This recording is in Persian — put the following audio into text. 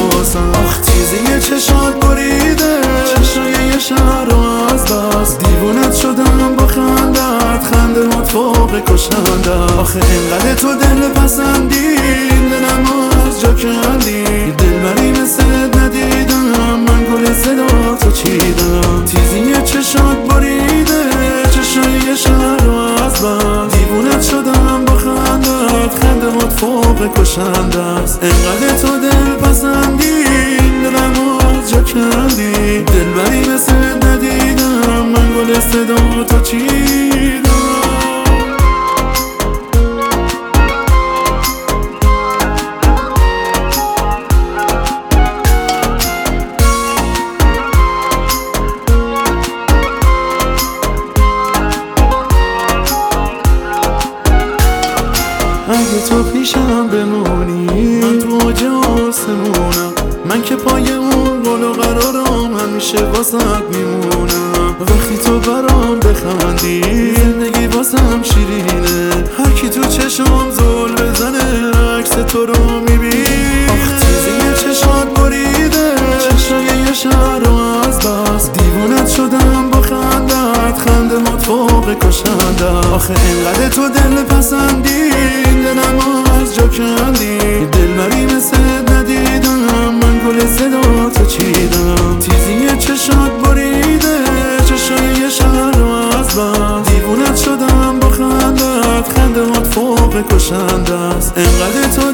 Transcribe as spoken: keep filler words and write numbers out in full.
واسم. آخ تیزی چشات بریده چشای یه شهر رو از بس، دیوونت شدم با خندت، خنده هات فوق کشنده. آخه اینقدر تو دل پسندی دلم از جا کندی، دلبری مثل ندیدم من گل صدا تو چیدم. تیزی چشات بریده چشای یه شهر رو از بس، دیوونت شدم با خندت، خنده هات فوق کشنده است. اینقدر تو دل پسندی دلم از جا کندی، دلبری مثل ندیدم من گل صدا تو چیدم. اگه تو پیشم بمونی من تو اوج آسمونم، من که پای اون قول و قرارم همیشه واسط میمونم. وقتی تو برام بخندی زندگی واسم شیرینه، هر کی تو چشم زل بزنه عکس تو رو میبینه. آخ تیزی چشات بریده چشای یه شهر رو از بس، دیوونت شدم با خندت، خنده هات فوق کشنده. آخه اینقدر تو دل پسندی دلم از جا کندی، دلبری مثل ندیدم من گل صدا تو چیدم. تیزی چشات بریده چشای یه شهر رو از بس، دیوونت شدم با خندت، خنده هات فوق کشنده است. اینقدر تو